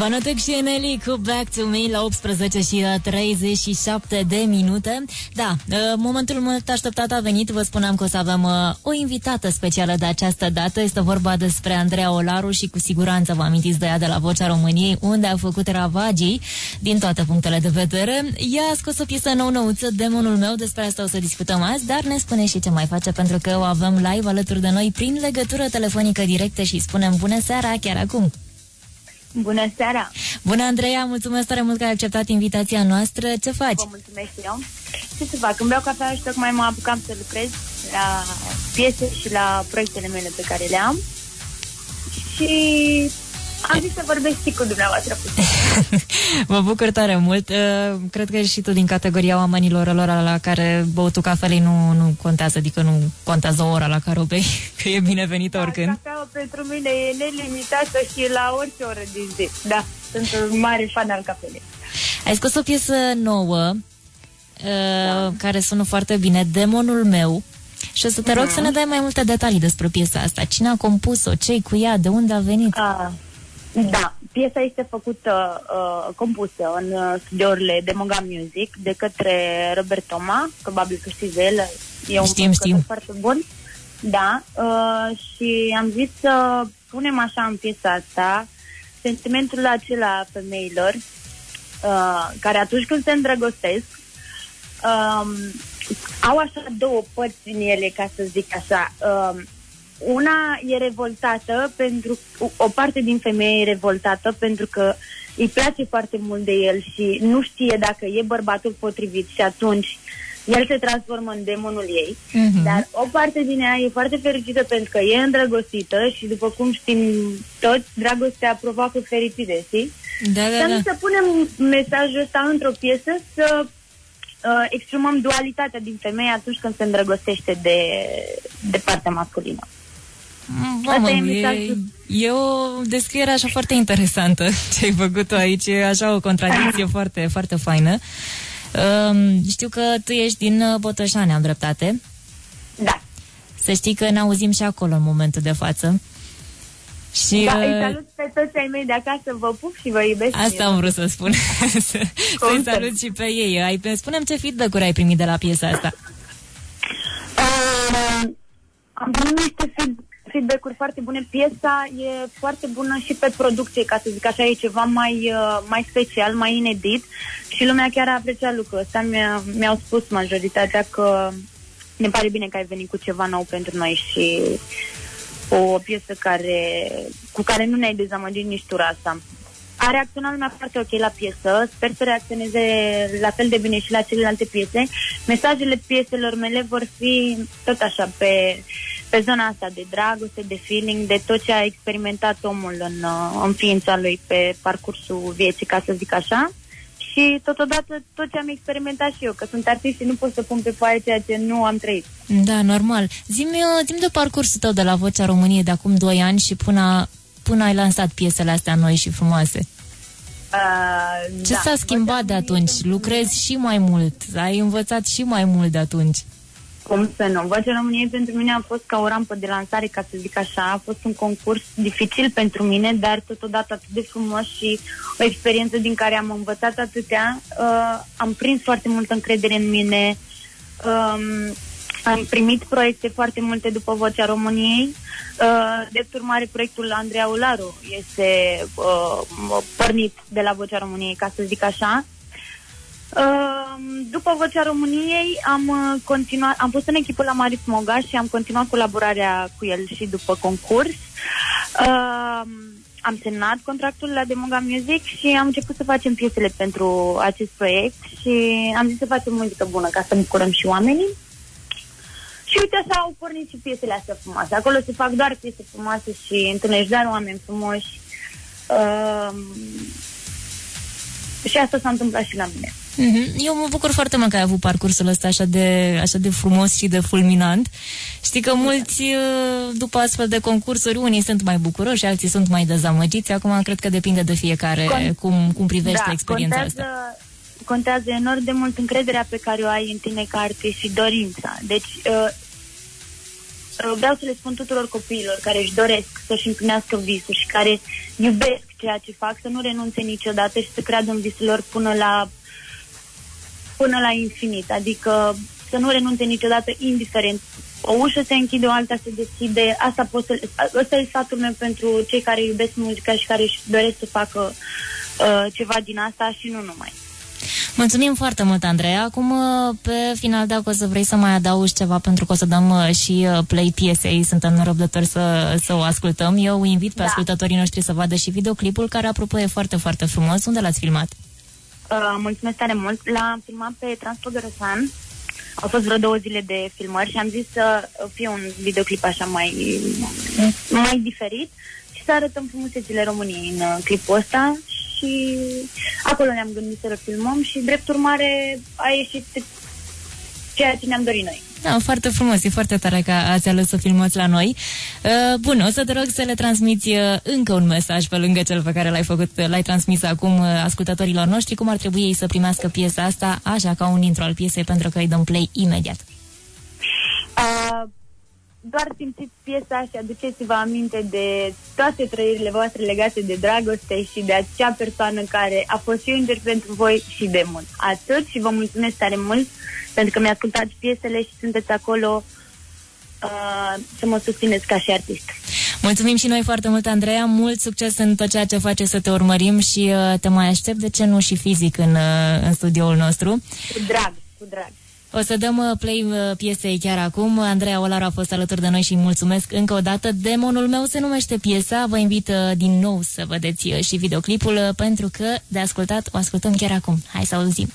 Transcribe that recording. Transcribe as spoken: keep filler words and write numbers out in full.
Vanătec și Eneli cu Back to Me la optsprezece și treizeci și șapte de minute. Da, momentul mult așteptat a venit. Vă spuneam că o să avem o invitată specială de această dată. Este vorba despre Andreea Olaru și cu siguranță vă amintiți de ea de la Vocea României, unde a făcut ravagii din toate punctele de vedere. Ea a scos o piesă nou-nouță, Demonul meu, despre asta o să discutăm azi, dar ne spune și ce mai face, pentru că o avem live alături de noi prin legătură telefonică directă și spunem bună seara chiar acum. Bună seara! Bună, Andreea! Mulțumesc tare mult că ai acceptat invitația noastră. Ce faci? Vă mulțumesc eu. Ce să fac? Îmi beau cafea și tocmai mă apucam să lucrez la piese și la proiectele mele pe care le am. Și am zis să vorbesc și cu dumneavoastră puțin. Mă bucur tare mult. Cred că ești și tu din categoria oamenilor lor la care băutul cafelei nu, nu contează, adică nu contează ora la care o bei, că e binevenită da, oricând. Cafeaua pentru mine e nelimitată și la orice oră din zi. Da, sunt un mare fan al cafelei. Ai scos o piesă nouă, da. care sună foarte bine, Demonul meu. Și o să te rog mm-hmm. să ne dai mai multe detalii despre piesa asta. Cine a compus-o? Ce-i cu ea? De unde a venit? Ah. Da, piesa este făcută, uh, compusă în uh, studiourile de Moga Music de către Robert Toma, probabil că știți de el, e un știm, știm. foarte bun. Da, uh, și am zis să punem așa în piesa asta sentimentul acela femeilor uh, care atunci când se îndrăgostesc uh, au așa două părți din ele, ca să zic așa. Uh, Una e revoltată pentru o parte din femeie e revoltată pentru că îi place foarte mult de el și nu știe dacă e bărbatul potrivit și atunci el se transformă în demonul ei. Mm-hmm. Dar o parte din ea e foarte fericită pentru că e îndrăgostită și după cum știm toți, dragostea provoacă fericire, știi? Da, da, și da. să punem mesajul ăsta într-o piesă, să uh, exprimăm dualitatea din femeie atunci când se îndrăgostește de, de partea masculină. Mamă, e, e o descriere așa foarte interesantă ce ai făcut-o aici, e așa o contradicție foarte, foarte faină. Uh, știu că tu ești din Botoșani, am dreptate? Da. Să știi că ne auzim și acolo în momentul de față. Și, da, uh, îi salut pe toți ai mei de acasă, vă pup și vă iubesc. Asta am vrut să spun. Să-i salut și pe ei. Ai, spune-mi ce feedback-uri ai primit de la piesa asta. Uh, am primit niște feedback feedback-uri foarte bune. Piesa e foarte bună și pe producție, ca să zic așa, e ceva mai, uh, mai special, mai inedit și lumea chiar a apreciat lucrul ăsta. Mi-a, mi-au spus majoritatea că ne pare bine că ai venit cu ceva nou pentru noi și o piesă care, cu care nu ne-ai dezamăgit nici tura asta. A reacționat lumea foarte ok la piesă, sper să reacționeze la fel de bine și la celelalte piese. Mesajele pieselor mele vor fi tot așa pe... pe zona asta de dragoste, de feeling, de tot ce a experimentat omul în, în ființa lui pe parcursul vieții, ca să zic așa. Și totodată tot ce am experimentat și eu, că sunt artist și nu pot să pun pe foaie ceea ce nu am trăit. Da, normal. Zi-mi, zi-mi de parcursul tău de la Vocea României de acum doi ani și până, până ai lansat piesele astea noi și frumoase. Uh, ce da, s-a schimbat de atunci? Lucrezi și mai mult, ai învățat și mai mult de atunci. Cum să nu? Vocea României pentru mine a fost ca o rampă de lansare, ca să zic așa. A fost un concurs dificil pentru mine, dar totodată atât de frumos și o experiență din care am învățat atâtea. Uh, am prins foarte multă încredere în mine. Um, am primit proiecte foarte multe după Vocea României. Uh, de urmare, proiectul Andreea Olaru este uh, pornit de la Vocea României, ca să zic așa. După Vocea României am continuat, am fost în echipă la Marius Moga și am continuat colaborarea cu el și după concurs. Uh, am semnat contractul la The Moga Music și am început să facem piesele pentru acest proiect și am zis să facem muzică bună ca să bucurăm și oamenii. Și uite așa au pornit și piesele astea frumoase. Acolo se fac doar piese frumoase și întâlnești doar oameni frumoși. Uh, și asta s-a întâmplat și la mine. Eu mă bucur foarte mult că ai avut parcursul ăsta așa de, așa de frumos și de fulminant. Știi că mulți, după astfel de concursuri, unii sunt mai bucuroși, alții sunt mai dezamăgiți. Acum cred că depinde de fiecare Con- cum, cum privește da, experiența contează, asta. Contează enorm de mult încrederea pe care o ai în tine ca artist și dorința. Deci uh, vreau să le spun tuturor copiilor care își doresc să-și împlinească visul și care iubesc ceea ce fac, să nu renunțe niciodată și să creadă în visul lor până la, până la infinit. Adică să nu renunțe niciodată, indiferent. O ușă se închide, o alta se deschide. Asta pot să, ăsta e sfatul meu pentru cei care iubesc muzica și care își doresc să facă uh, ceva din asta și nu numai. Mulțumim foarte mult, Andreea. Acum, pe final, dacă o să vrei să mai adaugi ceva, pentru că o să dăm și play piesei, suntem nerăbdători să, să o ascultăm. Eu invit pe da. ascultătorii noștri să vadă și videoclipul, care, apropo, e foarte, foarte frumos. Unde l-ați filmat? Uh, mulțumesc tare mult. L-am filmat pe Transpodorosan. Au fost vreo două zile de filmări și am zis să fie un videoclip așa mai, mai diferit și să arătăm frumusețile României în clipul ăsta. Și acolo ne-am gândit să filmăm și, drept urmare, a ieșit ceea ce ne-am dorit noi. Da, foarte frumos, e foarte tare că ați ales să filmați la noi. Uh, bun, o să te rog să le transmiți uh, încă un mesaj pe lângă cel pe care l-ai făcut, l-ai transmis acum uh, ascultătorilor noștri, cum ar trebui ei să primească piesa asta, așa, ca un intro al piesei, pentru că îi dăm play imediat. Uh, doar simțiți piesa și aduceți-vă aminte de toate trăirile voastre legate de dragoste și de acea persoană care a fost și înger pentru voi și de mult. Atât, și vă mulțumesc tare mult pentru că mi-ascultați piesele și sunteți acolo uh, să mă susțineți ca și artist. Mulțumim și noi foarte mult, Andreea, mult succes în tot ceea ce faci, să te urmărim și uh, te mai aștept, de ce nu și fizic în, uh, în studioul nostru. Cu drag, cu drag. O să dăm play piesei chiar acum. Andreea Olaru a fost alături de noi și mulțumesc încă o dată. Demonul meu se numește piesa. Vă invit din nou să vedeți și videoclipul, pentru că de ascultat o ascultăm chiar acum. Hai să auzim.